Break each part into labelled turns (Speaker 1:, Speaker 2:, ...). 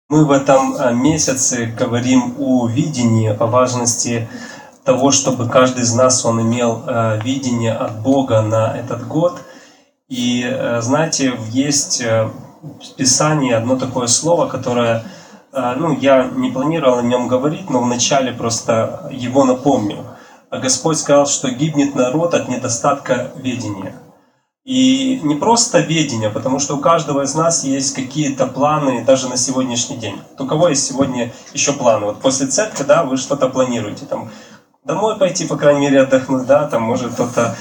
Speaker 1: Мы в этом месяце говорим о видении, о важности того, чтобы каждый из нас он имел видение от Бога на этот год. И знаете, есть в Писании одно такое слово, которое, я не планировал о нем говорить, но вначале просто его напомню. Господь сказал, что гибнет народ от недостатка ведения. И не просто ведение, потому что у каждого из нас есть какие-то планы даже на сегодняшний день. Вот у кого есть сегодня еще планы? Вот после церкви, да, вы что-то планируете, там, домой пойти, по крайней мере, отдохнуть, да, там, может, кто-то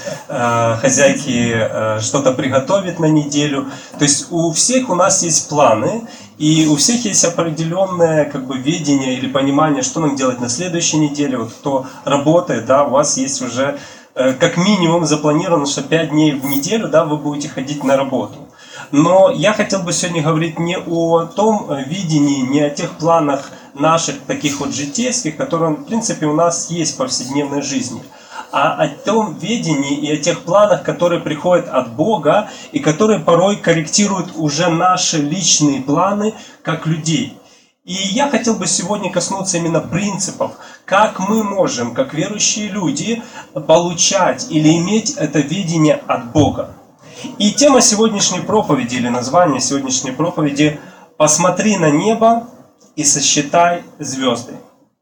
Speaker 1: хозяйки что-то приготовит на неделю. То есть у всех у нас есть планы, и у всех есть определенное ведение или понимание, что нам делать на следующей неделе. Вот кто работает, да, у вас есть уже как минимум запланировано, что 5 дней в неделю, да, вы будете ходить на работу. Но я хотел бы сегодня говорить не о том видении, не о тех планах наших таких вот житейских, которые, в принципе, у нас есть в повседневной жизни, а о том видении и о тех планах, которые приходят от Бога и которые порой корректируют уже наши личные планы как людей. И я хотел бы сегодня коснуться именно принципов, как мы можем, как верующие люди, получать или иметь это видение от Бога. И тема сегодняшней проповеди, или название сегодняшней проповеди «Посмотри на небо и сосчитай звезды».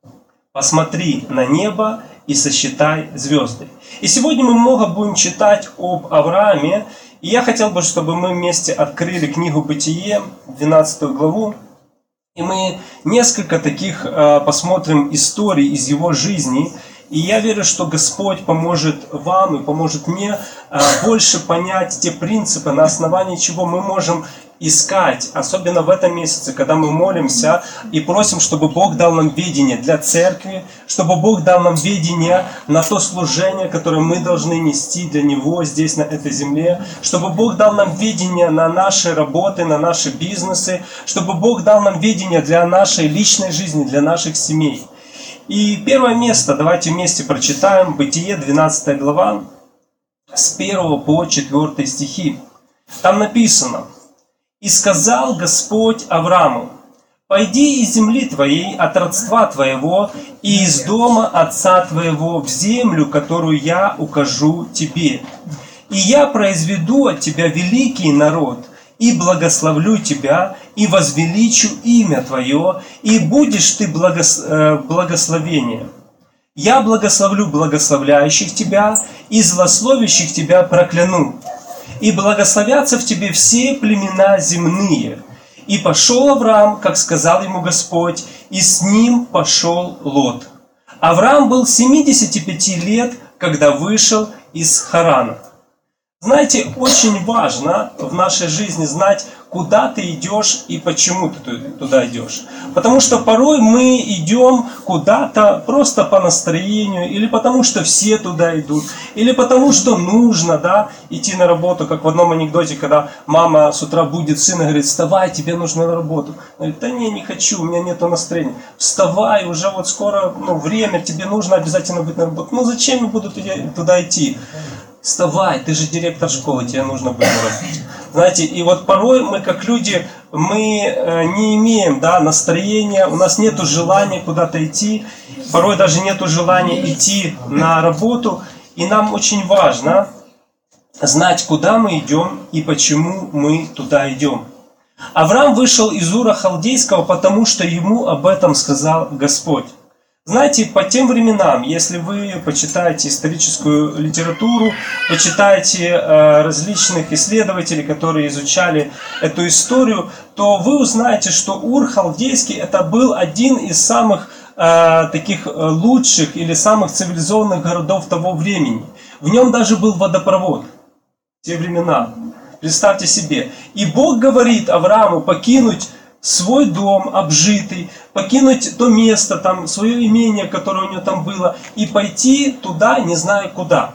Speaker 1: Посмотри на небо и сосчитай звезды. И сегодня мы много будем читать об Аврааме. И я хотел бы, чтобы мы вместе открыли книгу «Бытие», 12 главу. И мы несколько таких посмотрим историй из его жизни. И я верю, что Господь поможет вам и поможет мне больше понять те принципы, на основании чего мы можем искать, особенно в этом месяце, когда мы молимся и просим, чтобы Бог дал нам видение для церкви, чтобы Бог дал нам видение на то служение, которое мы должны нести для Него здесь, на этой земле, чтобы Бог дал нам видение на наши работы, на наши бизнесы, чтобы Бог дал нам видение для нашей личной жизни, для наших семей. И первое место, давайте вместе прочитаем, Бытие, 12 глава, с 1 по 4 стихи. Там написано: «И сказал Господь Аврааму: пойди из земли твоей, от родства твоего, и из дома отца твоего в землю, которую я укажу тебе. И я произведу от тебя великий народ, и благословлю тебя, и возвеличу имя твое, и будешь ты благословением. Я благословлю благословляющих тебя, и злословящих тебя прокляну. И благословятся в тебе все племена земные. И пошел Авраам, как сказал ему Господь, и с ним пошел Лот. Авраам был 75 лет, когда вышел из Харана». Знаете, очень важно в нашей жизни знать, куда ты идешь и почему ты туда идешь. Потому что порой мы идем куда-то просто по настроению, или потому что все туда идут, или потому что нужно, да, идти на работу, как в одном анекдоте, когда мама с утра будет сына и говорит: вставай, тебе нужно на работу. Он говорит: да не хочу, у меня нет настроения. Вставай, уже вот скоро время, тебе нужно обязательно быть на работу. Зачем я буду туда идти? Вставай, ты же директор школы, тебе нужно быть на работе. Знаете, и вот порой мы, как люди, мы не имеем настроения, у нас нет желания куда-то идти, порой даже нет желания идти на работу. И нам очень важно знать, куда мы идем и почему мы туда идем. Авраам вышел из Ура Халдейского, потому что ему об этом сказал Господь. Знаете, по тем временам, если вы почитаете историческую литературу, почитаете различных исследователей, которые изучали эту историю, то вы узнаете, что Ур Халдейский это был один из самых таких лучших или самых цивилизованных городов того времени. В нем даже был водопровод в те времена. Представьте себе. И Бог говорит Аврааму покинуть свой дом обжитый, покинуть то место, свое имение, которое у него там было, и пойти туда, не зная куда.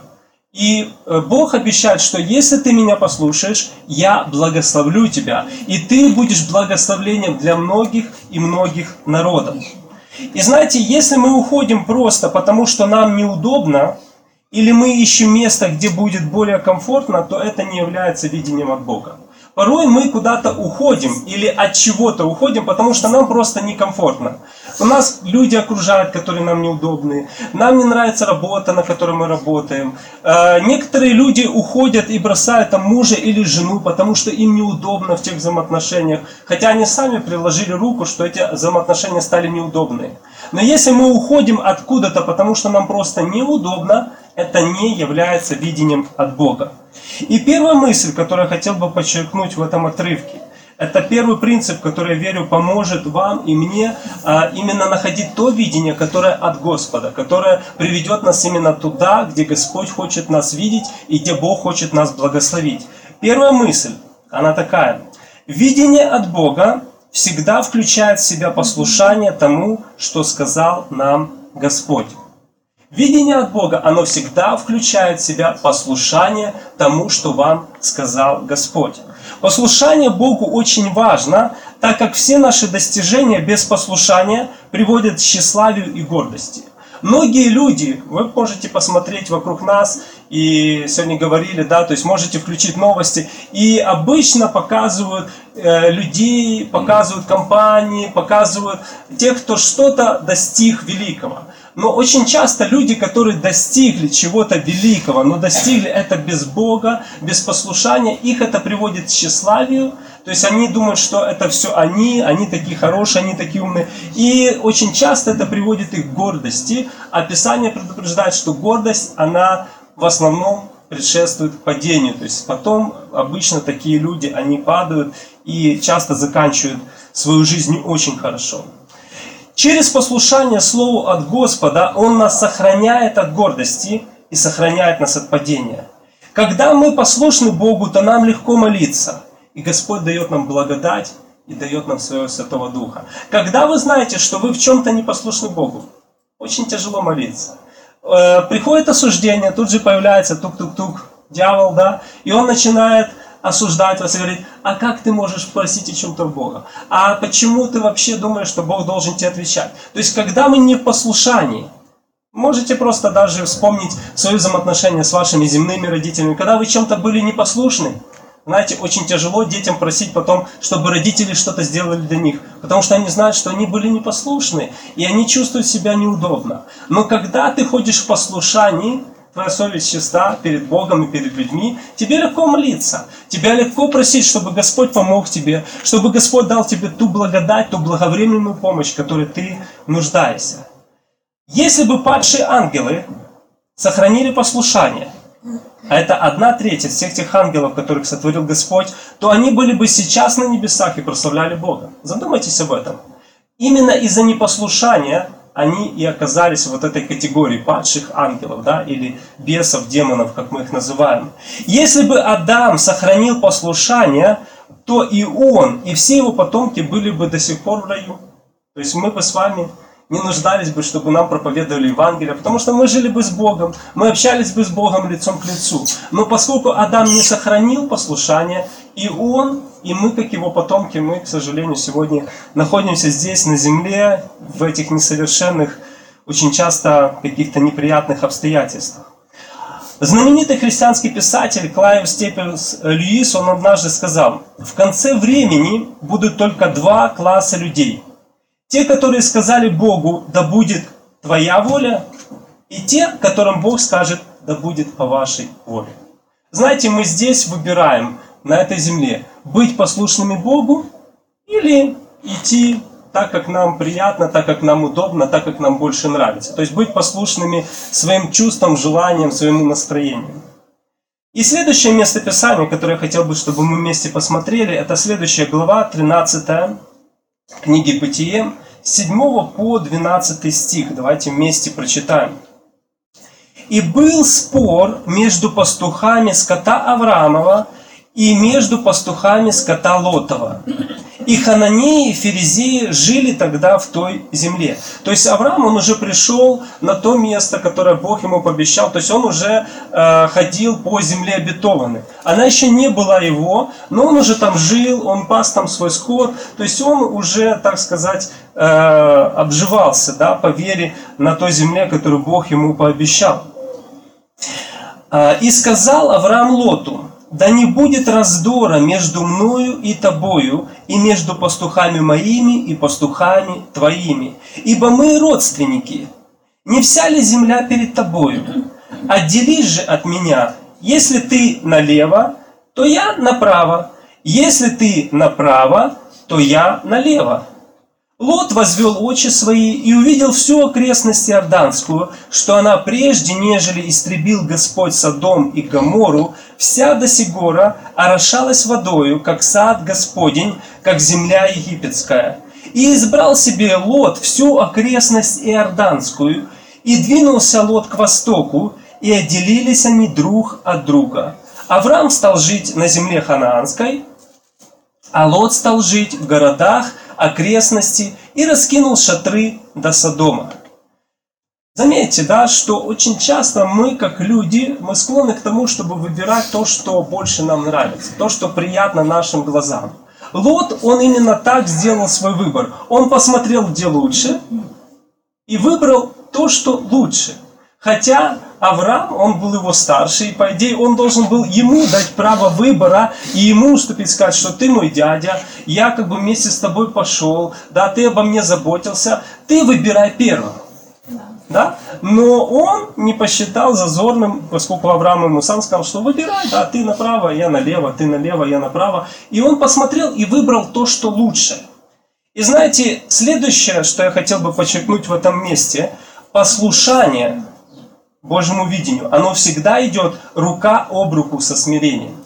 Speaker 1: И Бог обещает, что если ты меня послушаешь, я благословлю тебя, и ты будешь благословлением для многих и многих народов. И знаете, если мы уходим просто потому, что нам неудобно, или мы ищем место, где будет более комфортно, то это не является видением от Бога. Порой мы куда-то уходим или от чего-то уходим, потому что нам просто некомфортно. У нас люди окружают, которые нам неудобны. Нам не нравится работа, на которой мы работаем. Некоторые люди уходят и бросают там мужа или жену, потому что им неудобно в тех взаимоотношениях. Хотя они сами приложили руку, что эти взаимоотношения стали неудобные. Но если мы уходим откуда-то, потому что нам просто неудобно, это не является видением от Бога. И первая мысль, которую я хотел бы подчеркнуть в этом отрывке, это первый принцип, который, я верю, поможет вам и мне именно находить то видение, которое от Господа, которое приведет нас именно туда, где Господь хочет нас видеть и где Бог хочет нас благословить. Первая мысль, она такая. Видение от Бога всегда включает в себя послушание тому, что сказал нам Господь. Видение от Бога, оно всегда включает в себя послушание тому, что вам сказал Господь. Послушание Богу очень важно, так как все наши достижения без послушания приводят к тщеславию и гордости. Многие люди, вы можете посмотреть вокруг нас, и сегодня говорили, да, то есть можете включить новости, и обычно показывают людей, показывают компании, показывают тех, кто что-то достиг великого. Но очень часто люди, которые достигли чего-то великого, но достигли это без Бога, без послушания, их это приводит к тщеславию. То есть они думают, что это все они такие хорошие, они такие умные. И очень часто это приводит их к гордости. А Писание предупреждает, что гордость, она в основном предшествует падению. То есть потом обычно такие люди, они падают и часто заканчивают свою жизнь не очень хорошо. Через послушание Слову от Господа Он нас сохраняет от гордости и сохраняет нас от падения. Когда мы послушны Богу, то нам легко молиться. И Господь дает нам благодать и дает нам своего Святого Духа. Когда вы знаете, что вы в чем-то не послушны Богу, очень тяжело молиться. Приходит осуждение, тут же появляется тук-тук-тук, дьявол, да, и он начинает осуждать вас и говорить, а как ты можешь просить о чем-то Бога? А почему ты вообще думаешь, что Бог должен тебе отвечать? То есть, когда мы не в послушании, можете просто даже вспомнить свои взаимоотношения с вашими земными родителями, когда вы чем-то были непослушны. Знаете, очень тяжело детям просить потом, чтобы родители что-то сделали для них, потому что они знают, что они были непослушны, и они чувствуют себя неудобно. Но когда ты ходишь в послушании, твоя совесть чиста перед Богом и перед людьми, тебе легко молиться, тебе легко просить, чтобы Господь помог тебе, чтобы Господь дал тебе ту благодать, ту благовременную помощь, в которой ты нуждаешься. Если бы падшие ангелы сохранили послушание, а это 1/3 всех тех ангелов, которых сотворил Господь, то они были бы сейчас на небесах и прославляли Бога. Задумайтесь об этом. Именно из-за непослушания они и оказались в вот этой категории падших ангелов, да, или бесов, демонов, как мы их называем. Если бы Адам сохранил послушание, то и он, и все его потомки были бы до сих пор в раю. То есть мы бы с вами не нуждались бы, чтобы нам проповедовали Евангелие, потому что мы жили бы с Богом, мы общались бы с Богом лицом к лицу. Но поскольку Адам не сохранил послушание, и он, и мы, как его потомки, мы, к сожалению, сегодня находимся здесь, на земле, в этих несовершенных, очень часто каких-то неприятных обстоятельствах. Знаменитый христианский писатель Клайв Степенс Льюис, он однажды сказал, в конце времени будут только 2 класса людей. Те, которые сказали Богу, да будет твоя воля, и те, которым Бог скажет, да будет по вашей воле. Знаете, мы здесь выбираем, на этой земле, быть послушными Богу или идти так, как нам приятно, так, как нам удобно, так, как нам больше нравится. То есть быть послушными своим чувствам, желаниям, своему настроению. И следующее местописание, которое я хотел бы, чтобы мы вместе посмотрели, это следующая глава, 13 книги Бытие, с 7 по 12 стих. Давайте вместе прочитаем. «И был спор между пастухами скота Авраамова и между пастухами скота Лотова. И хананеи и ферезеи жили тогда в той земле». То есть Авраам, он уже пришел на то место, которое Бог ему пообещал. То есть он уже ходил по земле обетованной. Она еще не была его, но он уже там жил, он пас там свой скот. То есть он уже, так сказать, обживался, да, по вере на той земле, которую Бог ему пообещал. «И сказал Авраам Лоту: да не будет раздора между мною и тобою, и между пастухами моими и пастухами твоими, ибо мы родственники. Не вся ли земля перед тобою? Отделись же от меня. Если ты налево, то я направо. Если ты направо, то я налево. Лот возвел очи свои и увидел всю окрестность Иорданскую, что она прежде, нежели истребил Господь Содом и Гоморру, вся до сих гора орошалась водою, как сад Господень, как земля египетская. И избрал себе Лот всю окрестность Иорданскую, и двинулся Лот к востоку, и отделились они друг от друга. Авраам стал жить на земле ханаанской, а Лот стал жить в городах окрестности и раскинул шатры до Содома. Заметьте, да, что очень часто мы, как люди, мы склонны к тому, чтобы выбирать то, что больше нам нравится, то, что приятно нашим глазам. Лот, он именно так сделал свой выбор. Он посмотрел, где лучше, и выбрал то, что лучше. Хотя Авраам, он был его старше, и по идее он должен был ему дать право выбора и ему уступить, сказать, что ты мой дядя, я как бы вместе с тобой пошел, да, ты обо мне заботился, ты выбирай первым. Да? Но он не посчитал зазорным, поскольку Авраам ему сам сказал, что выбирай, да, ты направо, я налево, ты налево, я направо. И он посмотрел и выбрал то, что лучше. И знаете, следующее, что я хотел бы подчеркнуть в этом месте, послушание Божьему видению, оно всегда идет рука об руку со смирением.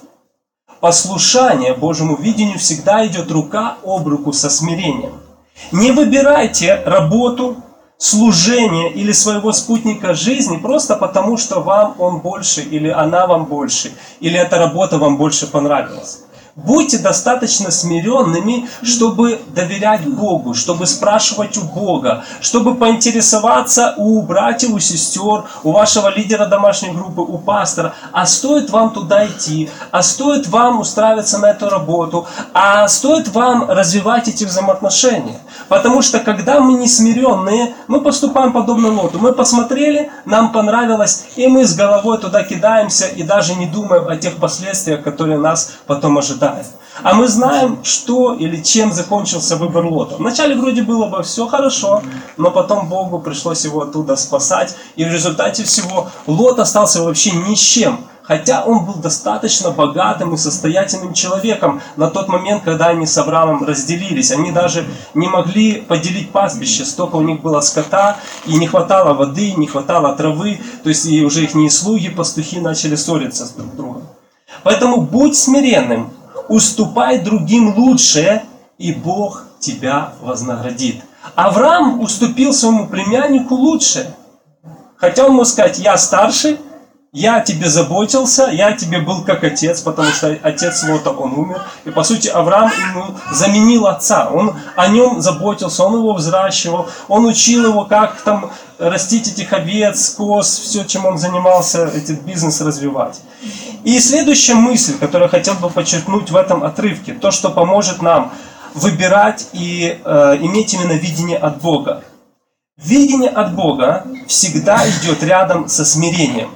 Speaker 1: Послушание Божьему видению всегда идет рука об руку со смирением. Не выбирайте работу, служение или своего спутника жизни просто потому, что вам он больше, или она вам больше, или эта работа вам больше понравилась. Будьте достаточно смиренными, чтобы доверять Богу, чтобы спрашивать у Бога, чтобы поинтересоваться у братьев, у сестер, у вашего лидера домашней группы, у пастора, а стоит вам туда идти, а стоит вам устраиваться на эту работу, а стоит вам развивать эти взаимоотношения. Потому что когда мы не смиренные, мы поступаем подобно Лоту. Мы посмотрели, нам понравилось, и мы с головой туда кидаемся и даже не думаем о тех последствиях, которые нас потом ожидают. А мы знаем, что или чем закончился выбор Лота. Вначале вроде было бы все хорошо, но потом Богу пришлось его оттуда спасать. И в результате всего Лот остался вообще ни с чем. Хотя он был достаточно богатым и состоятельным человеком на тот момент, когда они с Авраамом разделились. Они даже не могли поделить пастбище, столько у них было скота, и не хватало воды, не хватало травы. То есть и уже их слуги, пастухи начали ссориться с друг другом. Поэтому будь смиренным, уступай другим лучшее, и Бог тебя вознаградит. Авраам уступил своему племяннику лучшее. Хотя он мог сказать, я старше, я о тебе заботился, я о тебе был как отец, потому что отец Лота, он умер. И по сути Авраам ему заменил отца. Он о нем заботился, он его взращивал, он учил его, как там растить этих овец, коз, все, чем он занимался, этот бизнес развивать. И следующая мысль, которую я хотел бы подчеркнуть в этом отрывке, то, что поможет нам выбирать и иметь именно видение от Бога. Видение от Бога всегда идет рядом со смирением.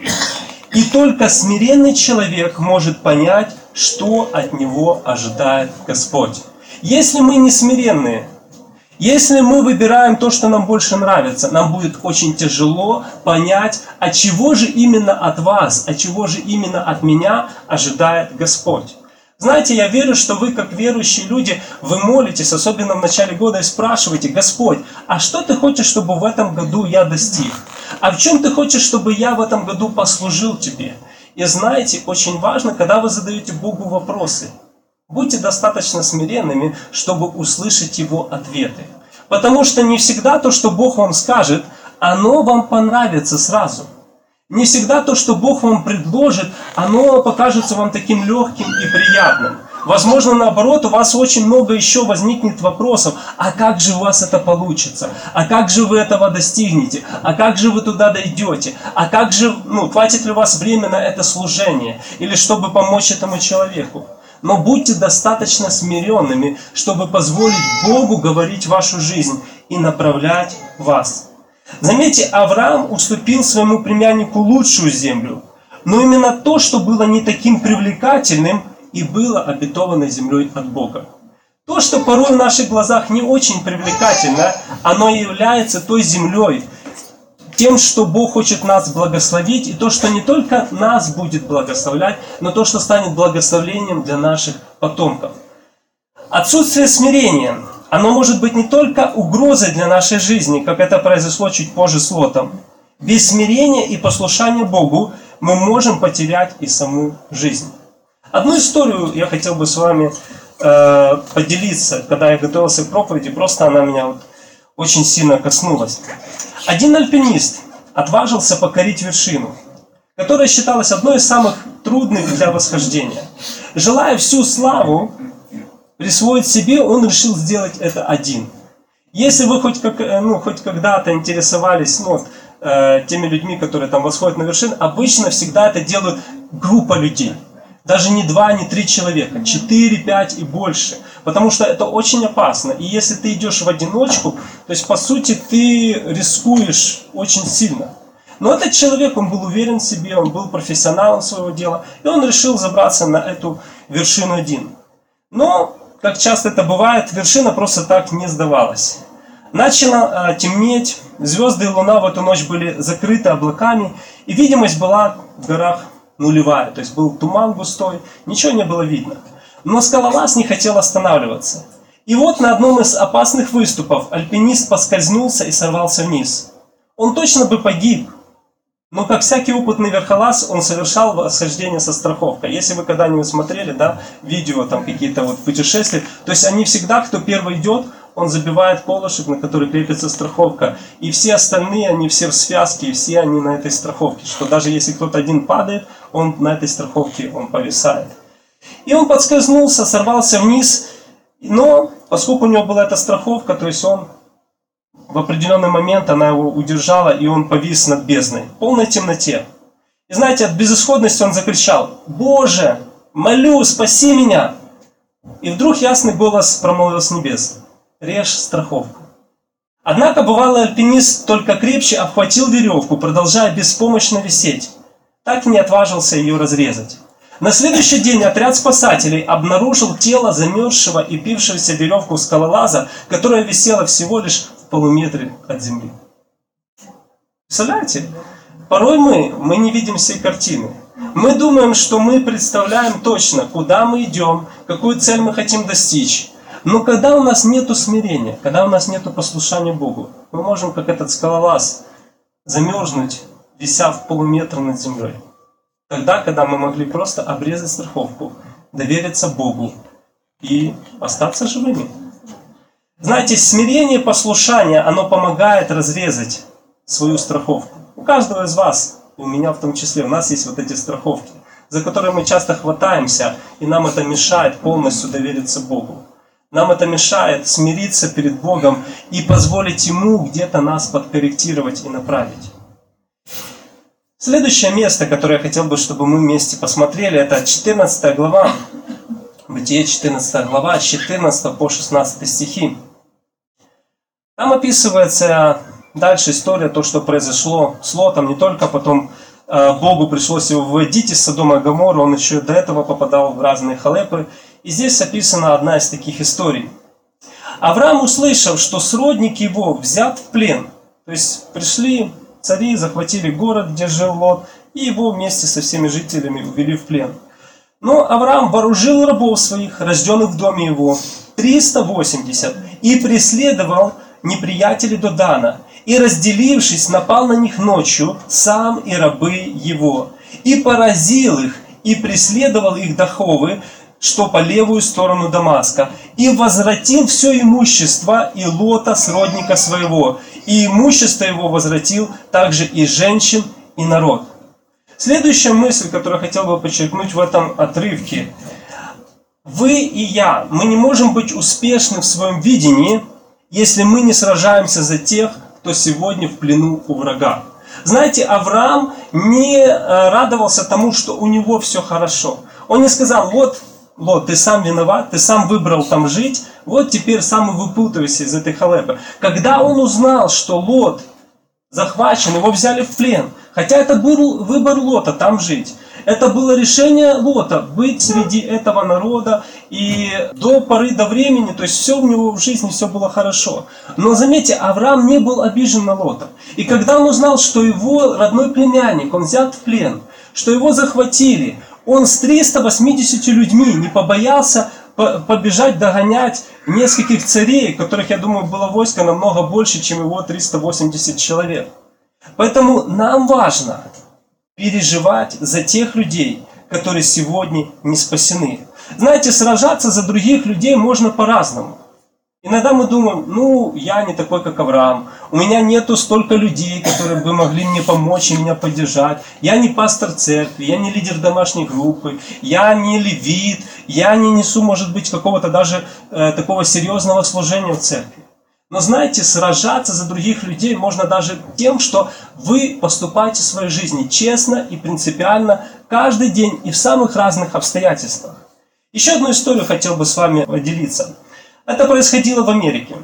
Speaker 1: И только смиренный человек может понять, что от него ожидает Господь. Если мы не смиренные, если мы выбираем то, что нам больше нравится, нам будет очень тяжело понять, от чего же именно от вас, от чего же именно от меня ожидает Господь. Знаете, я верю, что вы, как верующие люди, вы молитесь, особенно в начале года, и спрашиваете, Господь, а что ты хочешь, чтобы в этом году я достиг? А в чем ты хочешь, чтобы я в этом году послужил тебе? И знаете, очень важно, когда вы задаете Богу вопросы, будьте достаточно смиренными, чтобы услышать Его ответы. Потому что не всегда то, что Бог вам скажет, оно вам понравится сразу. Не всегда то, что Бог вам предложит, оно покажется вам таким легким и приятным. Возможно, наоборот, у вас очень много еще возникнет вопросов. А как же у вас это получится? А как же вы этого достигнете? А как же вы туда дойдете? А как же, хватит ли у вас времени на это служение? Или чтобы помочь этому человеку? Но будьте достаточно смиренными, чтобы позволить Богу говорить в вашу жизнь и направлять вас. Заметьте, Авраам уступил своему племяннику лучшую землю. Но именно то, что было не таким привлекательным, и было обетованной землей от Бога. То, что порой в наших глазах не очень привлекательно, оно является той землей, тем, что Бог хочет нас благословить, и то, что не только нас будет благословлять, но то, что станет благословением для наших потомков. Отсутствие смирения, оно может быть не только угрозой для нашей жизни, как это произошло чуть позже с Лотом. Без смирения и послушания Богу мы можем потерять и саму жизнь. Одну историю я хотел бы с вами поделиться, когда я готовился к проповеди, просто она меня очень сильно коснулась. Один альпинист отважился покорить вершину, которая считалась одной из самых трудных для восхождения. Желая всю славу присвоить себе, он решил сделать это один. Если вы хоть когда-то интересовались теми людьми, которые там восходят на вершину, обычно всегда это делают группа людей. Даже не 2, не 3 человека, 4, 5 и больше. Потому что это очень опасно. И если ты идешь в одиночку, то есть по сути ты рискуешь очень сильно. Но этот человек, он был уверен в себе, он был профессионалом своего дела. И он решил забраться на эту вершину один. Но, как часто это бывает, вершина просто так не сдавалась. Начало темнеть, звезды и луна в эту ночь были закрыты облаками. И видимость была в горах нулевая, то есть был туман густой, ничего не было видно. Но скалолаз не хотел останавливаться. И вот на одном из опасных выступов альпинист поскользнулся и сорвался вниз. Он точно бы погиб, но как всякий опытный верхолаз, он совершал восхождение со страховкой. Если вы когда-нибудь смотрели, видео, там какие-то путешествия, то есть они всегда, кто первый идет, он забивает колышек, на который крепится страховка. И все остальные, они все в связке, и все они на этой страховке. Что даже если кто-то один падает, он на этой страховке он повисает. И он подскользнулся, сорвался вниз. Но поскольку у него была эта страховка, то есть он в определенный момент, она его удержала, и он повис над бездной, в полной темноте. И знаете, от безысходности он закричал: «Боже, молю, спаси меня!» И вдруг ясный голос промолвил с небес: «Режь страховку». Однако бывалый альпинист только крепче обхватил веревку, продолжая беспомощно висеть. Так и не отважился ее разрезать. На следующий день отряд спасателей обнаружил тело замерзшего и пившегося веревку скалолаза, которая висела всего лишь в полуметре от земли. Представляете? Порой мы не видим всей картины. Мы думаем, что мы представляем точно, куда мы идем, какую цель мы хотим достичь. Но когда у нас нет смирения, когда у нас нет послушания Богу, мы можем, как этот скалолаз, замерзнуть, вися в полуметра над землей. Тогда, когда мы могли просто обрезать страховку, довериться Богу и остаться живыми. Знаете, смирение и послушание, оно помогает разрезать свою страховку. У каждого из вас, и у меня в том числе, у нас есть эти страховки, за которые мы часто хватаемся, и нам это мешает полностью довериться Богу. Нам это мешает смириться перед Богом и позволить Ему где-то нас подкорректировать и направить. Следующее место, которое я хотел бы, чтобы мы вместе посмотрели, это 14 глава, Бытие 14 глава, 14 по 16 стихи. Там описывается дальше история, то, что произошло с Лотом, не только потом Богу пришлось его выводить из Содома и Гоморры, он еще до этого попадал в разные халепы. И здесь описана одна из таких историй. Авраам, услышав, что сродник его взят в плен, то есть пришли цари, захватили город, где жил Лот, и его вместе со всеми жителями увели в плен. Но Авраам вооружил рабов своих, рожденных в доме его, 380, и преследовал неприятелей до Дана, и, разделившись, напал на них ночью, сам и рабы его, и поразил их, и преследовал их до Ховы, что по левую сторону Дамаска, и возвратил все имущество и Лота, сродника своего, и имущество его возвратил также и женщин, и народ. Следующая мысль, которую я хотел бы подчеркнуть в этом отрывке. Вы и я, мы не можем быть успешны в своем видении, если мы не сражаемся за тех, кто сегодня в плену у врага. Знаете, Авраам не радовался тому, что у него все хорошо. Он не сказал: вот, Лот, ты сам виноват, ты сам выбрал там жить, вот теперь сам и выпутывайся из этой халепы. Когда он узнал, что Лот захвачен, его взяли в плен, Хотя это был выбор Лота там жить. Это было решение Лота быть среди этого народа, и до поры до времени, то есть все у него в жизни, все было хорошо. Но заметьте, Авраам не был обижен на Лота. И когда он узнал, что его родной племянник, он взят в плен, что его захватили, он с 380 людьми не побоялся побежать догонять нескольких царей, которых, я думаю, было войско намного больше, чем его 380 человек. Поэтому нам важно переживать за тех людей, которые сегодня не спасены. Знаете, сражаться за других людей можно по-разному. Иногда мы думаем, я не такой, как Авраам, у меня нету столько людей, которые бы могли мне помочь и меня поддержать, я не пастор церкви, я не лидер домашней группы, я не левит, я не несу, может быть, какого-то даже такого серьезного служения в церкви. Но знаете, сражаться за других людей можно даже тем, что вы поступаете в своей жизни честно и принципиально каждый день и в самых разных обстоятельствах. Еще одну историю хотел бы с вами поделиться. Это происходило в Америке.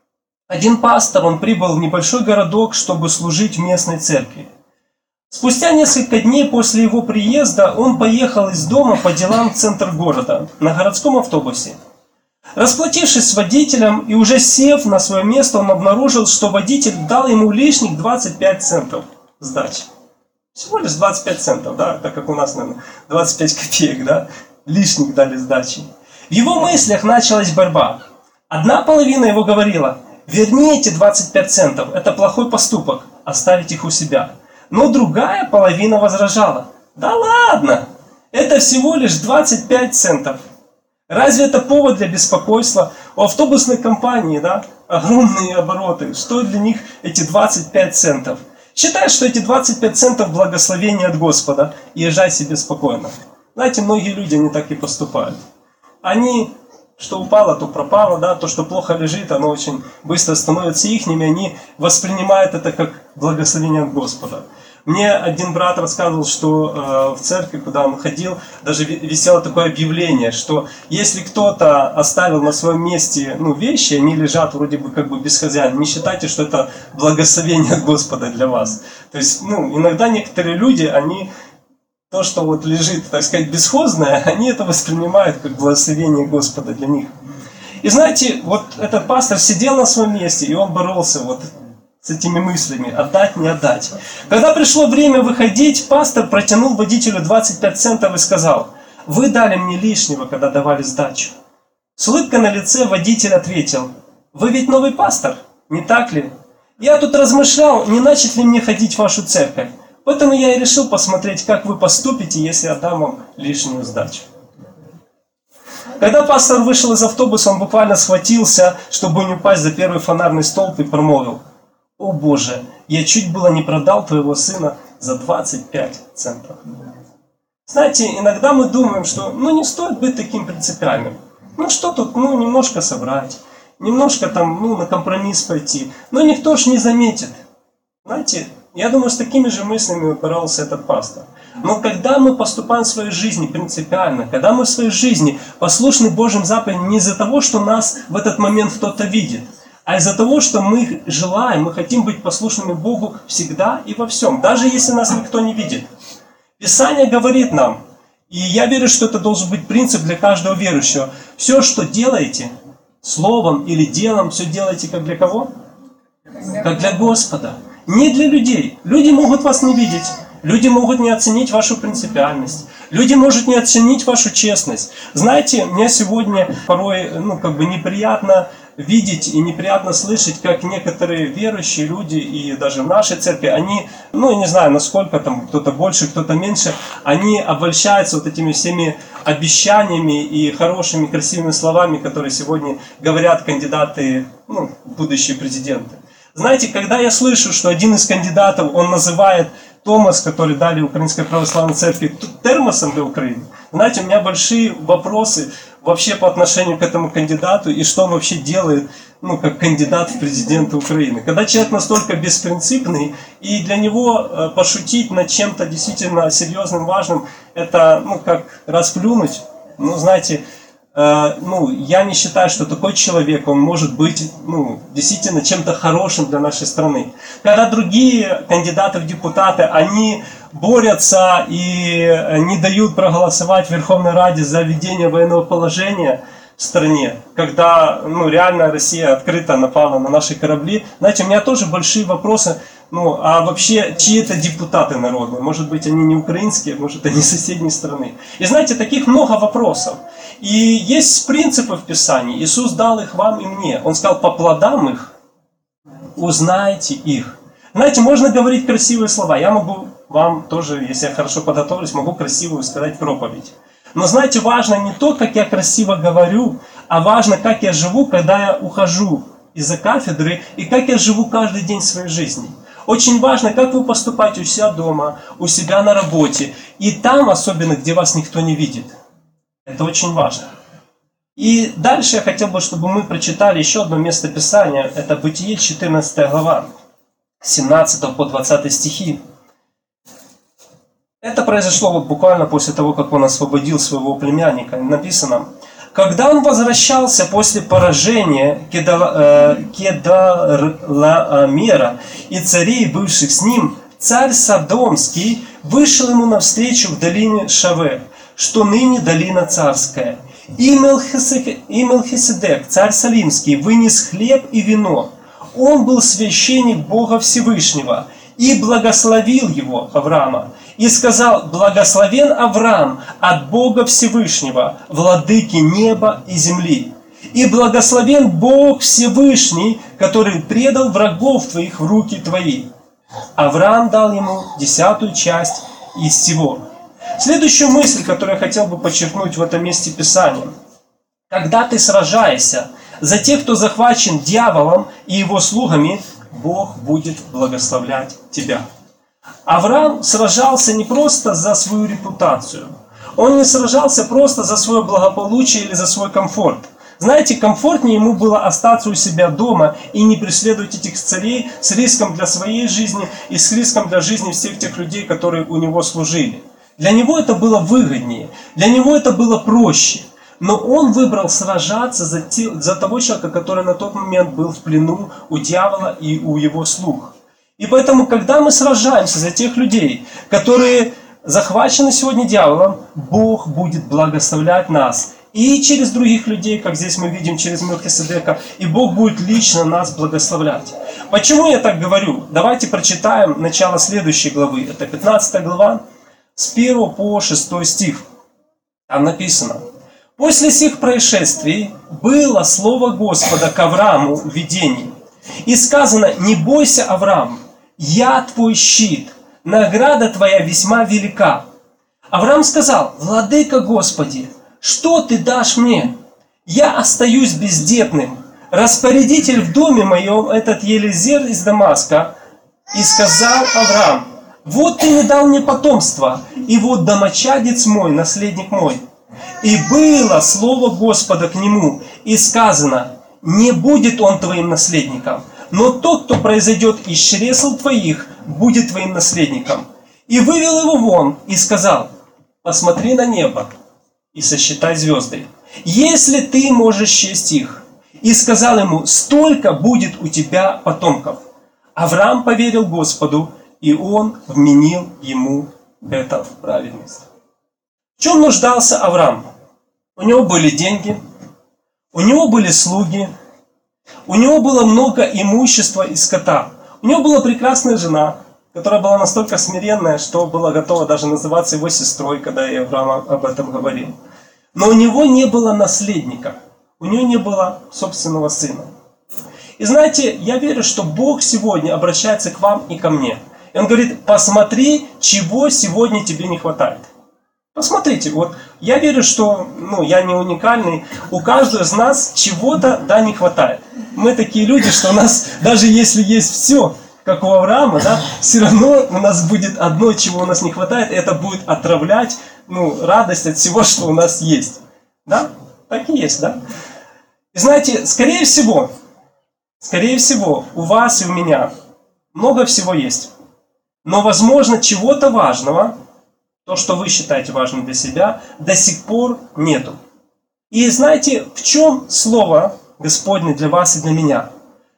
Speaker 1: Один пастор, он прибыл в небольшой городок, чтобы служить в местной церкви. Спустя несколько дней после его приезда он поехал из дома по делам в центр города на городском автобусе. Расплатившись с водителем и уже сев на свое место, он обнаружил, что водитель дал ему лишних 25 центов сдачи. Всего лишь 25 центов, да, так как у нас, наверное, 25 копеек, да, лишних дали сдачи. В его мыслях началась борьба. Одна половина его говорила: верни эти 25 центов, это плохой поступок, оставить их у себя. Но другая половина возражала: да ладно, это всего лишь 25 центов. Разве это повод для беспокойства? У автобусной компании, да, огромные обороты. Что для них эти 25 центов? Считай, что эти 25 центов благословение от Господа, и езжай себе спокойно. Знаете, многие люди, они так и поступают. Они, что упало, то пропало, да, то, что плохо лежит, оно очень быстро становится ихними, они воспринимают это как благословение от Господа. Мне один брат рассказывал, что в церкви, куда он ходил, даже висело такое объявление, что если кто-то оставил на своем месте вещи, они лежат вроде бы как бы без хозяина, не считайте, что это благословение от Господа для вас. То есть, иногда некоторые люди, они то, что вот лежит, так сказать, бесхозное, они это воспринимают как благословение Господа для них. И знаете, вот этот пастор сидел на своем месте, и он боролся вот с этими мыслями, отдать, не отдать. Когда пришло время выходить, пастор протянул водителю 25 центов и сказал: вы дали мне лишнего, когда давали сдачу. С улыбкой на лице водитель ответил: вы ведь новый пастор, не так ли? Я тут размышлял, не начать ли мне ходить в вашу церковь. Поэтому я и решил посмотреть, как вы поступите, если отдам вам лишнюю сдачу. Когда пастор вышел из автобуса, он буквально схватился, чтобы не упасть за первый фонарный столб, и промолвил: о Боже, я чуть было не продал твоего сына за 25 центов. Знаете, иногда мы думаем, что не стоит быть таким принципиальным. Что тут, немножко собрать, немножко там, на компромисс пойти. Но никто ж не заметит. Знаете, я думаю, с такими же мыслями боролся этот пастор. Но когда мы поступаем в своей жизни принципиально, когда мы в своей жизни послушны Божьим заповедям не из-за того, что нас в этот момент кто-то видит, а из-за того, что мы желаем, мы хотим быть послушными Богу всегда и во всем, даже если нас никто не видит. Писание говорит нам, и я верю, что это должен быть принцип для каждого верующего: все, что делаете, словом или делом, все делайте как для кого? Как для Господа. Не для людей. Люди могут вас не видеть. Люди могут не оценить вашу принципиальность. Люди могут не оценить вашу честность. Знаете, мне сегодня порой неприятно видеть и неприятно слышать, как некоторые верующие люди, и даже в нашей церкви, они, я не знаю, насколько там кто-то больше, кто-то меньше, они обольщаются вот этими всеми обещаниями и хорошими, красивыми словами, которые сегодня говорят кандидаты, будущие президенты. Знаете, когда я слышу, что один из кандидатов, он называет Томос, который дали Украинской Православной Церкви, термосом для Украины, знаете, у меня большие вопросы вообще по отношению к этому кандидату и что он вообще делает, как кандидат в президенты Украины. Когда человек настолько беспринципный, и для него пошутить над чем-то действительно серьезным, важным, это, как расплюнуть. Знаете, я не считаю, что такой человек, он может быть, действительно чем-то хорошим для нашей страны. Когда другие кандидаты в депутаты, они борются и не дают проголосовать в Верховной Раде за введение военного положения в стране, когда, реально Россия открыто напала на наши корабли, знаете, у меня тоже большие вопросы, а вообще, чьи это депутаты народные? Может быть, они не украинские, может, они соседней страны. И знаете, таких много вопросов. И есть принципы в Писании. Иисус дал их вам и мне. Он сказал, по плодам их узнаете их. Знаете, можно говорить красивые слова. Я могу вам тоже, если я хорошо подготовлюсь, могу красивую сказать проповедь. Но знаете, важно не то, как я красиво говорю, а важно, как я живу, когда я ухожу из-за кафедры, и как я живу каждый день своей жизни. Очень важно, как вы поступаете у себя дома, у себя на работе, и там, особенно, где вас никто не видит. Это очень важно. И дальше я хотел бы, чтобы мы прочитали еще одно место Писания. Это Бытие, 14 глава, 17 по 20 стихи. Это произошло буквально после того, как он освободил своего племянника. Написано: «Когда он возвращался после поражения Кедарлаомера и царей, бывших с ним, царь Содомский вышел ему навстречу в долине Шаве, что ныне долина царская. И Мелхиседек, царь Салимский, вынес хлеб и вино. Он был священник Бога Всевышнего и благословил его, Авраама, и сказал: благословен Авраам от Бога Всевышнего, владыки неба и земли. И благословен Бог Всевышний, который предал врагов твоих в руки твои. Авраам дал ему 10 часть из всего». Следующую мысль, которую я хотел бы подчеркнуть в этом месте Писания. Когда ты сражаешься за тех, кто захвачен дьяволом и его слугами, Бог будет благословлять тебя. Авраам сражался не просто за свою репутацию. Он не сражался просто за свое благополучие или за свой комфорт. Знаете, комфортнее ему было остаться у себя дома и не преследовать этих царей с риском для своей жизни и с риском для жизни всех тех людей, которые у него служили. Для него это было выгоднее, для него это было проще. Но он выбрал сражаться за того человека, который на тот момент был в плену у дьявола и у его слуг. И поэтому, когда мы сражаемся за тех людей, которые захвачены сегодня дьяволом, Бог будет благословлять нас. И через других людей, как здесь мы видим, через Мелхиседека, и Бог будет лично нас благословлять. Почему я так говорю? Давайте прочитаем начало следующей главы. Это 15 глава, с 1 по 6 стих. Там написано: «После сих происшествий было слово Господа к Аврааму в видении. И сказано: не бойся, Авраам, я твой щит, награда твоя весьма велика. Авраам сказал: владыка Господи, что ты дашь мне? Я остаюсь бездетным. Распорядитель в доме моем, этот Елизер из Дамаска. И сказал Авраам: вот ты не дал мне потомства, и вот домочадец мой, наследник мой. И было слово Господа к нему, и сказано: не будет он твоим наследником, но тот, кто произойдет из чресл твоих, будет твоим наследником. И вывел его вон, и сказал: посмотри на небо, и сосчитай звезды, если ты можешь счесть их. И сказал ему: столько будет у тебя потомков. Авраам поверил Господу, и он вменил ему это в праведность». В чем нуждался Авраам? У него были деньги, у него были слуги, у него было много имущества и скота. У него была прекрасная жена, которая была настолько смиренная, что была готова даже называться его сестрой, когда я Авраам об этом говорил. Но у него не было наследника, у него не было собственного сына. И знаете, я верю, что Бог сегодня обращается к вам и ко мне. И Он говорит: посмотри, чего сегодня тебе не хватает. Посмотрите, вот я верю, что я не уникальный. У каждого из нас чего-то не хватает. Мы такие люди, что у нас, даже если есть все, как у Авраама, все равно у нас будет одно, чего у нас не хватает, и это будет отравлять радость от всего, что у нас есть. Да? Так и есть, да? И знаете, скорее всего, у вас и у меня много всего есть. Но, возможно, чего-то важного, то, что вы считаете важным для себя, до сих пор нету. И знаете, в чем слово Господне для вас и для меня?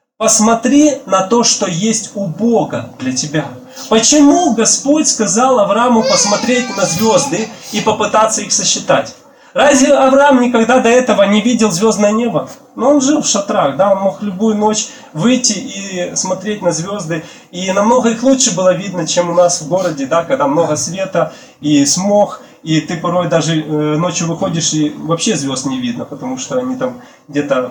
Speaker 1: Посмотри на то, что есть у Бога для тебя. Почему Господь сказал Аврааму посмотреть на звезды и попытаться их сосчитать? Разве Авраам никогда до этого не видел звездное небо? Но он жил в шатрах, да, он мог любую ночь выйти и смотреть на звезды. И намного их лучше было видно, чем у нас в городе, да, когда много света и смог. И ты порой даже ночью выходишь и вообще звезд не видно, потому что они там где-то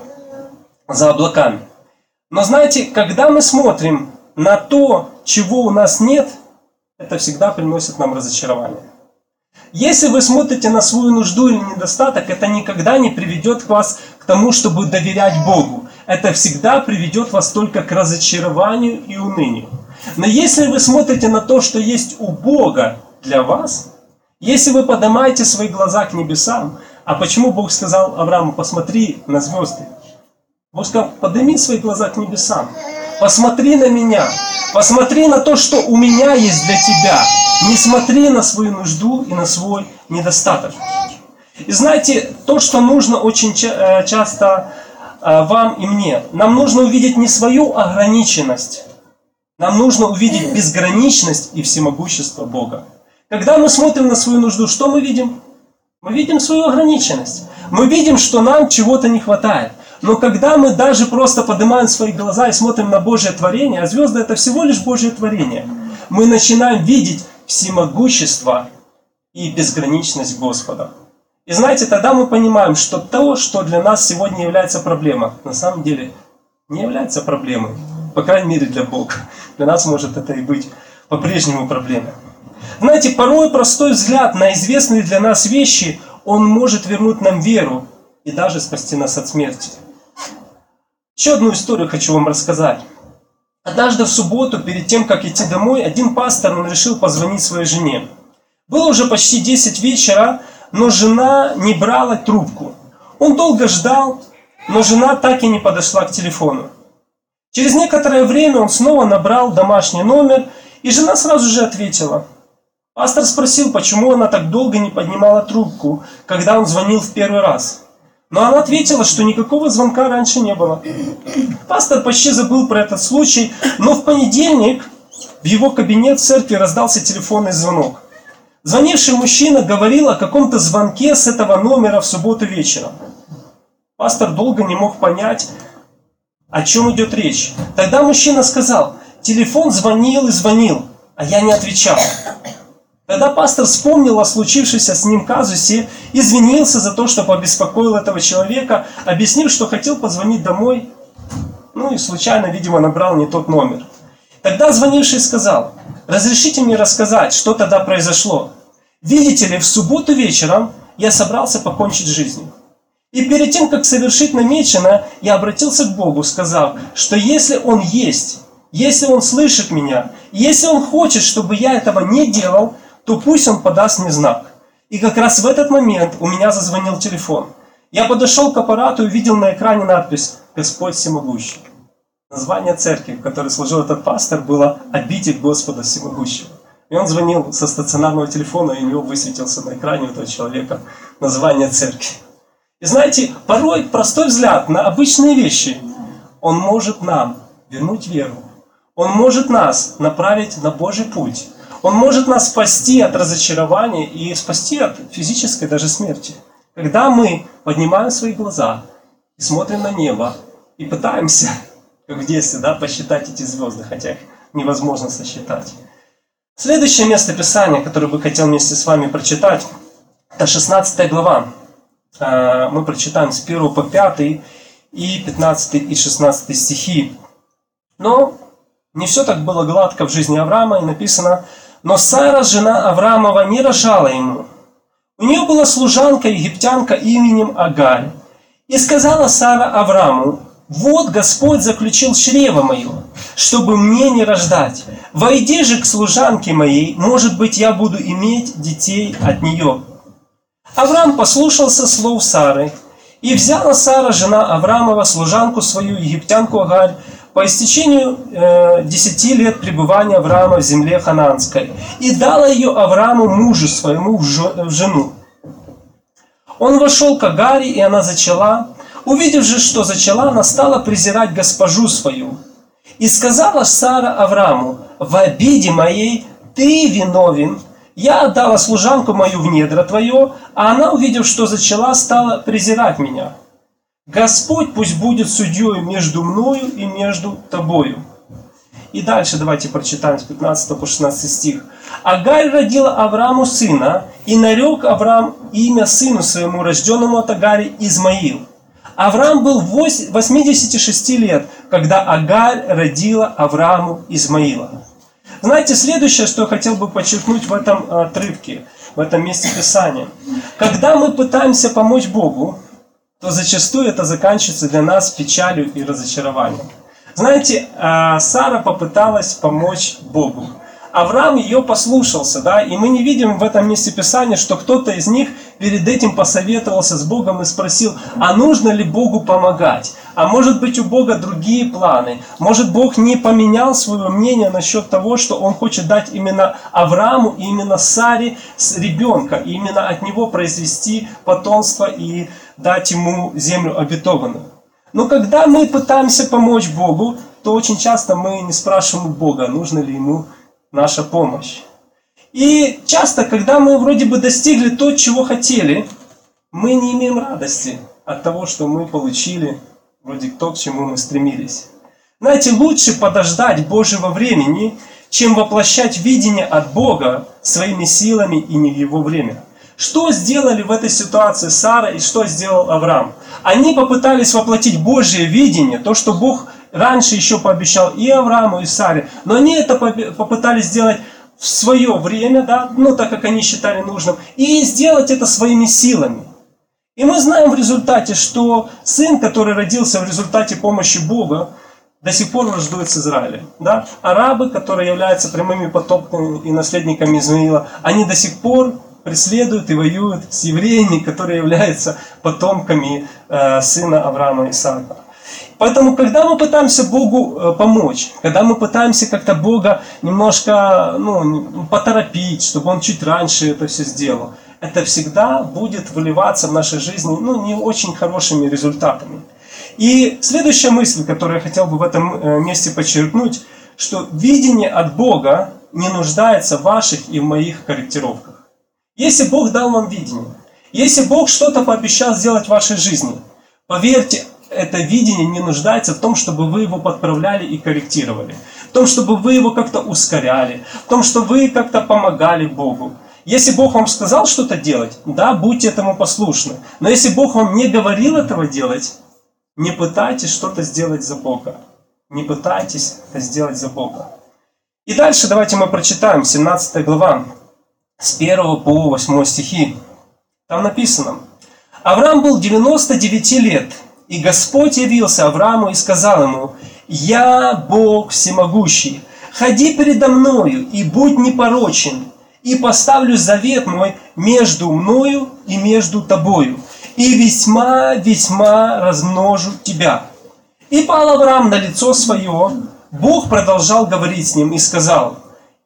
Speaker 1: за облаками. Но знаете, когда мы смотрим на то, чего у нас нет, это всегда приносит нам разочарование. Если вы смотрите на свою нужду или недостаток, это никогда не приведет вас к тому, чтобы доверять Богу. Это всегда приведет вас только к разочарованию и унынию. Но если вы смотрите на то, что есть у Бога для вас, если вы поднимаете свои глаза к небесам, а почему Бог сказал Аврааму, посмотри на звезды? Бог сказал, подними свои глаза к небесам, посмотри на меня, посмотри на то, что у меня есть для тебя. Не смотри на свою нужду и на свой недостаток. И знаете, то, что нужно очень часто вам и мне, нам нужно увидеть не свою ограниченность, нам нужно увидеть безграничность и всемогущество Бога. Когда мы смотрим на свою нужду, что мы видим? Мы видим свою ограниченность. Мы видим, что нам чего-то не хватает. Но когда мы даже просто поднимаем свои глаза и смотрим на Божье творение, а звезды это всего лишь Божье творение, мы начинаем видеть всемогущество и безграничность Господа. И знаете, тогда мы понимаем, что то, что для нас сегодня является проблемой, на самом деле не является проблемой. По крайней мере для Бога. Для нас может это и быть по-прежнему проблемой. Знаете, порой простой взгляд на известные для нас вещи, он может вернуть нам веру и даже спасти нас от смерти. Еще одну историю хочу вам рассказать. Однажды в субботу, перед тем, как идти домой, один пастор решил позвонить своей жене. Было уже почти 10 вечера, но жена не брала трубку. Он долго ждал, но жена так и не подошла к телефону. Через некоторое время он снова набрал домашний номер, и жена сразу же ответила. Пастор спросил, почему она так долго не поднимала трубку, когда он звонил в первый раз. Но она ответила, что никакого звонка раньше не было. Пастор почти забыл про этот случай, но в понедельник в его кабинет в церкви раздался телефонный звонок. Звонивший мужчина говорил о каком-то звонке с этого номера в субботу вечером. Пастор долго не мог понять, о чем идет речь. Тогда мужчина сказал, телефон звонил и звонил, а я не отвечал. Тогда пастор вспомнил о случившемся с ним казусе, извинился за то, что побеспокоил этого человека, объяснил, что хотел позвонить домой, и случайно, видимо, набрал не тот номер. Тогда звонивший сказал, разрешите мне рассказать, что тогда произошло. Видите ли, в субботу вечером я собрался покончить с жизнью. И перед тем, как совершить намеченное, я обратился к Богу, сказав, что если Он есть, если Он слышит меня, если Он хочет, чтобы я этого не делал, то пусть Он подаст мне знак. И как раз в этот момент у меня зазвонил телефон. Я подошел к аппарату и увидел на экране надпись «Господь всемогущий». Название церкви, в которой служил этот пастор, было «Обитель Господа всемогущего». И он звонил со стационарного телефона, и у него высветился на экране у этого человека название церкви. И знаете, порой простой взгляд на обычные вещи, он может нам вернуть веру. Он может нас направить на Божий путь. Он может нас спасти от разочарования и спасти от физической даже смерти. Когда мы поднимаем свои глаза и смотрим на небо, и пытаемся, как в детстве, посчитать эти звезды, хотя их невозможно сосчитать. Следующее место Писания, которое бы хотел вместе с вами прочитать, это 16 глава. Мы прочитаем с 1 по 5 и 15 и 16 стихи. Но не все так было гладко в жизни Авраама, и написано, «Но Сара, жена Авраамова, не рожала ему. У нее была служанка, египтянка именем Агарь. И сказала Сара Аврааму, вот Господь заключил чрево мое, чтобы мне не рождать. Войди же к служанке моей, может быть, я буду иметь детей от нее». Авраам послушался слов Сары, и взяла Сара, жена Авраамова, служанку свою, египтянку Агарь, по истечению 10 лет пребывания Авраама в земле ханаанской, и дала ее Аврааму, мужу своему, в жену. Он вошел к Агаре, и она зачала. Увидев же, что зачала, она стала презирать госпожу свою. И сказала Сара Аврааму: в обиде моей ты виновен. Я отдала служанку мою в недра твое, а она, увидев, что зачала, стала презирать меня. Господь пусть будет судьей между мною и между тобою. И дальше давайте прочитаем с 15 по 16 стих. Агарь родила Аврааму сына, и нарек Авраам имя сыну своему, рожденному от Агари, Измаил. Авраам был 86 лет, когда Агарь родила Аврааму Измаила. Знаете, следующее, что я хотел бы подчеркнуть в этом отрывке, в этом месте Писания. Когда мы пытаемся помочь Богу, то зачастую это заканчивается для нас печалью и разочарованием. Знаете, Сара попыталась помочь Богу. Авраам ее послушался, да, и мы не видим в этом месте Писания, что кто-то из них перед этим посоветовался с Богом и спросил, а нужно ли Богу помогать? А может быть у Бога другие планы? Может Бог не поменял свое мнение насчет того, что Он хочет дать именно Аврааму и именно Саре ребенка, и именно от него произвести потомство и дать ему землю обетованную? Но когда мы пытаемся помочь Богу, то очень часто мы не спрашиваем у Бога, нужно ли Ему наша помощь. И часто, когда мы вроде бы достигли то, чего хотели, мы не имеем радости от того, что мы получили, вроде то, к чему мы стремились. Знаете, лучше подождать Божьего времени, чем воплощать видение от Бога своими силами и не в Его время. Что сделали в этой ситуации Сара и что сделал Авраам? Они попытались воплотить Божье видение, то, что Бог раньше еще пообещал и Аврааму, и Саре, но они это попытались сделать в свое время, да, так как они считали нужным, и сделать это своими силами. И мы знаем в результате, что сын, который родился в результате помощи Бога, до сих пор враждует с Израилем. Да? Арабы, которые являются прямыми потомками и наследниками Измаила, они до сих пор преследуют и воюют с евреями, которые являются потомками сына Авраама Исаака. Поэтому, когда мы пытаемся Богу помочь, когда мы пытаемся как-то Бога немножко поторопить, чтобы Он чуть раньше это все сделал, это всегда будет выливаться в нашей жизни не очень хорошими результатами. И следующая мысль, которую я хотел бы в этом месте подчеркнуть, что видение от Бога не нуждается в ваших и в моих корректировках. Если Бог дал вам видение, если Бог что-то пообещал сделать в вашей жизни, поверьте, это видение не нуждается в том, чтобы вы его подправляли и корректировали, в том, чтобы вы его как-то ускоряли, в том, что вы как-то помогали Богу. Если Бог вам сказал что-то делать, да, будьте этому послушны. Но если Бог вам не говорил этого делать, не пытайтесь что-то сделать за Бога. Не пытайтесь это сделать за Бога. И дальше давайте мы прочитаем 17 глава, с 1 по 8 стихи. Там написано: Авраам был 99 лет, и Господь явился Аврааму и сказал ему: «Я Бог всемогущий, ходи передо мною и будь непорочен, и поставлю завет мой между мною и между тобою, и весьма размножу тебя». И пал Авраам на лицо свое. Бог продолжал говорить с ним и сказал: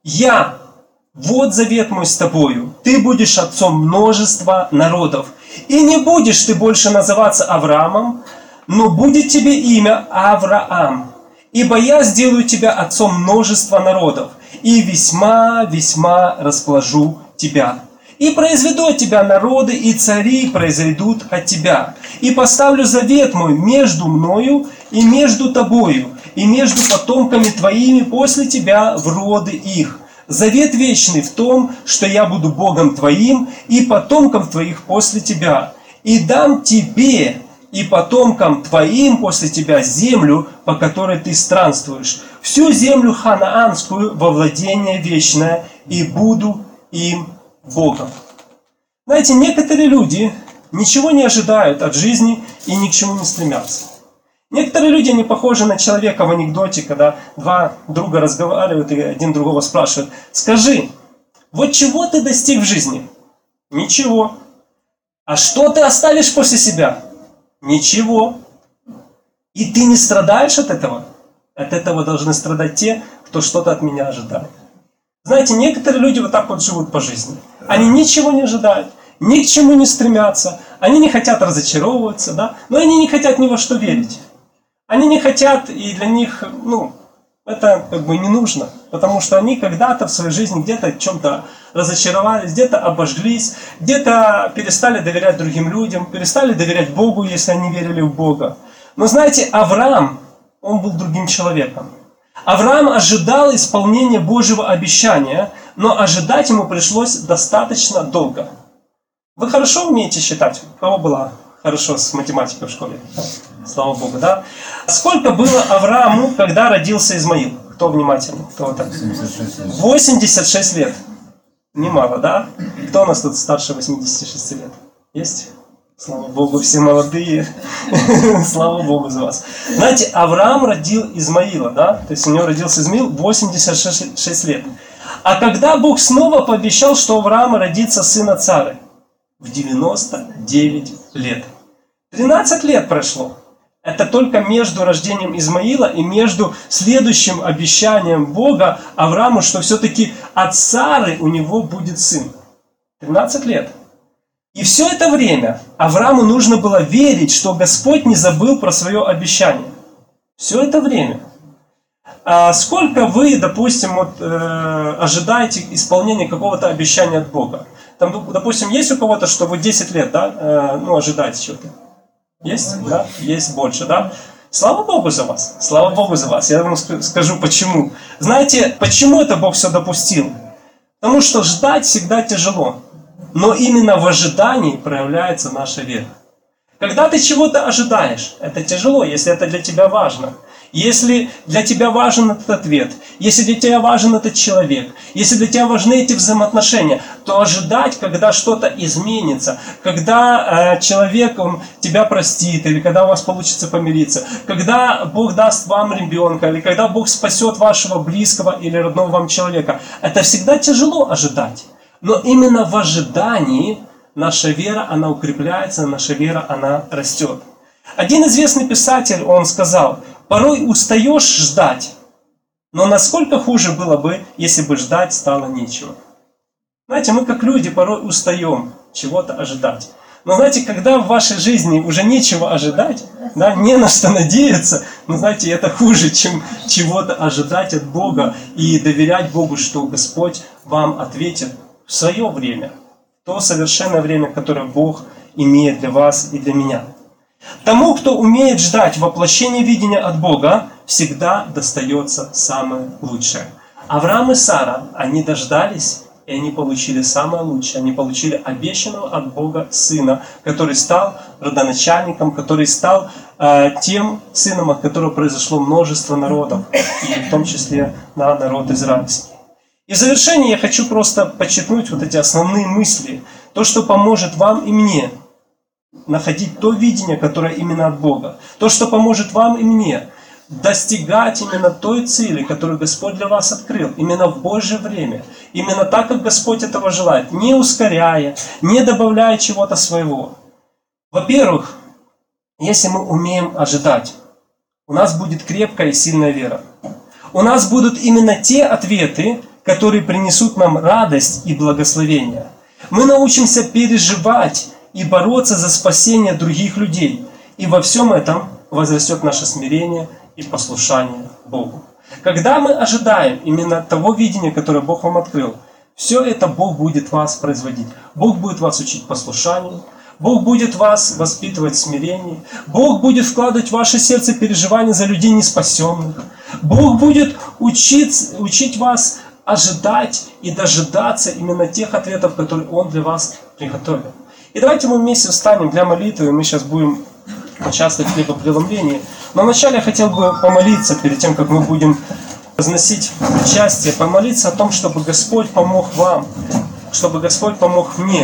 Speaker 1: вот завет мой с тобою, ты будешь отцом множества народов, и не будешь ты больше называться Авраамом, но будет тебе имя Авраам, ибо я сделаю тебя отцом множества народов, и весьма расположу тебя. И произведу от тебя народы, и цари произойдут от тебя. И поставлю завет мой между мною и между тобою, и между потомками твоими после тебя в роды их. Завет вечный в том, что я буду Богом твоим и потомкам твоих после тебя. И дам тебе и потомкам твоим после тебя землю, по которой ты странствуешь, всю землю ханаанскую во владение вечное, и буду им Богом. Знаете, некоторые люди ничего не ожидают от жизни и ни к чему не стремятся. Некоторые люди, они похожи на человека в анекдоте, когда два друга разговаривают и один другого спрашивает: скажи, вот чего ты достиг в жизни? Ничего. А что ты оставишь после себя? Ничего. И ты не страдаешь от этого? От этого должны страдать те, кто что-то от меня ожидает. Знаете, некоторые люди вот так вот живут по жизни. Они ничего не ожидают. ни к чему не стремятся, они не хотят разочаровываться, да, но они не хотят ни во что верить. Они не хотят, и для них, это как бы не нужно, потому что они когда-то в своей жизни где-то в чем-то разочаровались, где-то обожглись, где-то перестали доверять другим людям, перестали доверять Богу, если они верили в Бога. Но знаете, Авраам, он был другим человеком. Авраам ожидал исполнения Божьего обещания, но ожидать ему пришлось достаточно долго. Вы хорошо умеете считать? У кого было хорошо с математикой в школе? Слава Богу, да? Сколько было Аврааму, когда родился Измаил? Кто внимательный? Кто так? 86 лет. Немало, да? Кто у нас тут старше 86 лет? Есть? Слава Богу, все молодые. Слава Богу за вас. Знаете, Авраам родил Измаила, да? То есть у него родился Измаил 86 лет. А когда Бог снова пообещал, что у Авраама родится сын от Сары? В 99 лет. 13 лет прошло. Это только между рождением Измаила и между следующим обещанием Бога Аврааму, что все-таки от Сары у него будет сын. 13 лет. И все это время Аврааму нужно было верить, что Господь не забыл про свое обещание. Все это время. А сколько вы, допустим, ожидаете исполнения какого-то обещания от Бога? Там, допустим, есть у кого-то, что вы 10 лет, да, ожидаете чего-то? Есть? Да? Есть больше, да? Слава Богу за вас. Слава Богу за вас. Я вам скажу почему. Знаете, почему это Бог все допустил? Потому что ждать всегда тяжело. Но именно в ожидании проявляется наша вера. Когда ты чего-то ожидаешь, это тяжело, если это для тебя важно. Если для тебя важен этот ответ, если для тебя важен этот человек, если для тебя важны эти взаимоотношения, то ожидать, когда что-то изменится, когда человек он тебя простит, или когда у вас получится помириться, когда Бог даст вам ребенка, или когда Бог спасет вашего близкого или родного вам человека, это всегда тяжело ожидать. Но именно в ожидании наша вера, она укрепляется, наша вера, она растет. Один известный писатель, он сказал: порой устаешь ждать, но насколько хуже было бы, если бы ждать стало нечего. Знаете, мы как люди порой устаем чего-то ожидать. Но знаете, когда в вашей жизни уже нечего ожидать, да, не на что надеяться, но знаете, это хуже, чем чего-то ожидать от Бога и доверять Богу, что Господь вам ответит в свое время, то совершенное время, которое Бог имеет для вас и для меня. Тому, кто умеет ждать воплощения видения от Бога, всегда достается самое лучшее. Авраам и Сара, они дождались, и они получили самое лучшее. Они получили обещанного от Бога сына, который стал родоначальником, который стал тем сыном, от которого произошло множество народов, и в том числе народ израильский. И в завершение я хочу просто подчеркнуть вот эти основные мысли, то, что поможет вам и мне находить то видение, которое именно от Бога. То, что поможет вам и мне достигать именно той цели, которую Господь для вас открыл, именно в Божье время, именно так, как Господь этого желает, не ускоряя, не добавляя чего-то своего. Во-первых, если мы умеем ожидать, у нас будет крепкая и сильная вера. У нас будут именно те ответы, которые принесут нам радость и благословение. Мы научимся переживать и бороться за спасение других людей. И во всем этом возрастет наше смирение и послушание Богу. Когда мы ожидаем именно того видения, которое Бог вам открыл, все это Бог будет вас производить. Бог будет вас учить послушанию, Бог будет вас воспитывать в смирении, Бог будет вкладывать в ваше сердце переживания за людей неспасенных, Бог будет учить вас ожидать и дожидаться именно тех ответов, которые Он для вас приготовил. И давайте мы вместе встанем для молитвы, и мы сейчас будем участвовать в хлебопреломлении. Но вначале я хотел бы помолиться, перед тем, как мы будем возносить участие, помолиться о том, чтобы Господь помог вам, чтобы Господь помог мне.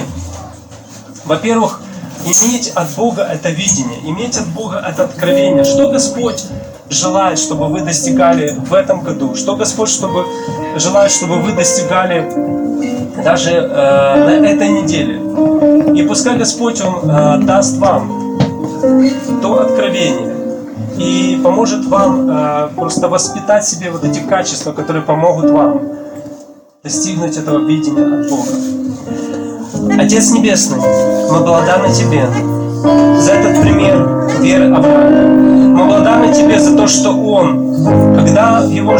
Speaker 1: Во-первых, иметь от Бога это видение, иметь от Бога это откровение. Что Господь желает, чтобы вы достигали в этом году? Что Господь желает, чтобы вы достигали даже на этой неделе? И пускай Господь, Он даст вам то откровение и поможет вам просто воспитать в себе вот эти качества, которые помогут вам достигнуть этого видения от Бога. Отец Небесный, мы благодарны Тебе за этот пример веры Авраама. Мы благодарны Тебе за то, что он, когда в его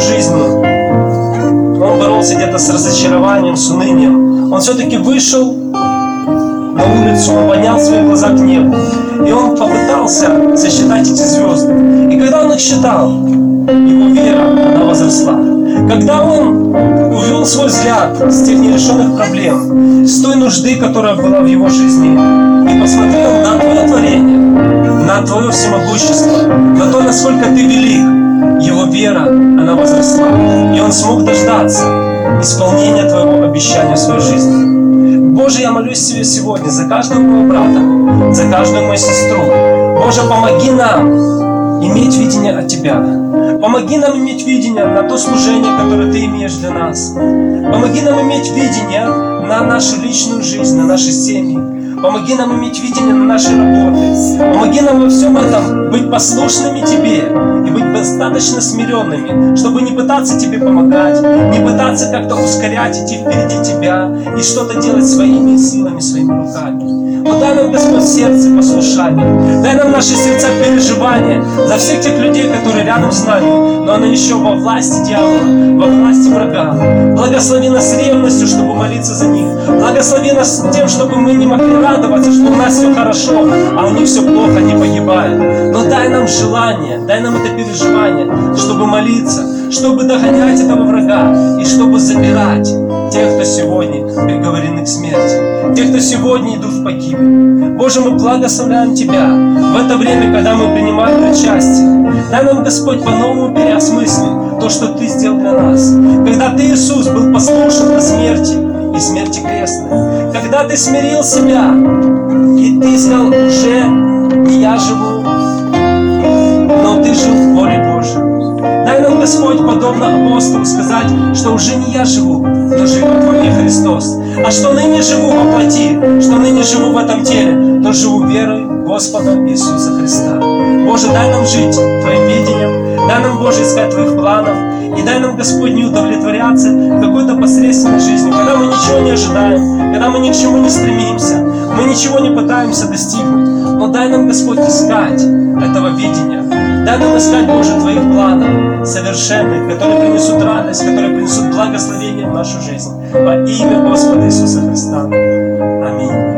Speaker 1: жизни он боролся где-то с разочарованием, с унынием, он все-таки вышел на улицу, он поднял свои глаза к небу, и он попытался сосчитать эти звезды. И когда он их считал, его вера, она возросла. Когда он увел свой взгляд с тех нерешенных проблем, с той нужды, которая была в его жизни, и посмотрел на Твое творение, на Твое всемогущество, на то, насколько Ты велик, его вера, она возросла. И он смог дождаться исполнения Твоего обещания в своей жизни. Боже, я молюсь Тебе сегодня за каждого моего брата, за каждую мою сестру. Боже, помоги нам иметь видение от Тебя. Помоги нам иметь видение на то служение, которое Ты имеешь для нас. Помоги нам иметь видение на нашу личную жизнь, на наши семьи. Помоги нам иметь видение на наши работы. Помоги нам во всем этом быть послушными Тебе и быть достаточно смиренными, чтобы не пытаться Тебе помогать, не пытаться как-то ускорять, идти впереди Тебя и что-то делать своими силами, своими руками. Но дай нам, Господь, сердце послушания. Дай нам наши сердца переживания за всех тех людей, которые рядом с нами, но они еще во власти дьявола, во власти врага. Благослови нас ревностью, чтобы молиться за них. Благослови нас тем, чтобы мы не могли радоваться, что у нас все хорошо, а у них все плохо, они погибают. Но дай нам желание, дай нам это переживание, чтобы молиться, чтобы догонять этого врага и чтобы забирать тех, кто сегодня приговорены к смерти, тех, кто сегодня идут в погибель. Боже, мы благословляем Тебя в это время, когда мы принимаем участие. Дай нам, Господь, по-новому переосмыслить то, что Ты сделал для нас. Когда Ты, Иисус, был послушен до смерти и смерти крестной. Когда Ты смирил себя, и Ты сказал: уже не я живу, но Ты жил в воле Божьей. Дай нам, Господь, подобно апостолу сказать, что уже не я живу, но живет во мне Христос. А что ныне живу во плоти, что ныне живу в этом теле, то живу верой Господа Иисуса Христа. Боже, дай нам жить Твоим видением, дай нам, Боже, искать Твоих планов, и дай нам, Господь, не удовлетворяться какой-то посредственной жизнью, когда мы ничего не ожидаем, когда мы ни к чему не стремимся, мы ничего не пытаемся достигнуть. Но дай нам, Господь, искать этого видения. Дай нам искать, Боже, Твоих планов совершенных, которые принесут радость, которые принесут благословение в нашу жизнь. Во имя Господа Иисуса Христа. Аминь.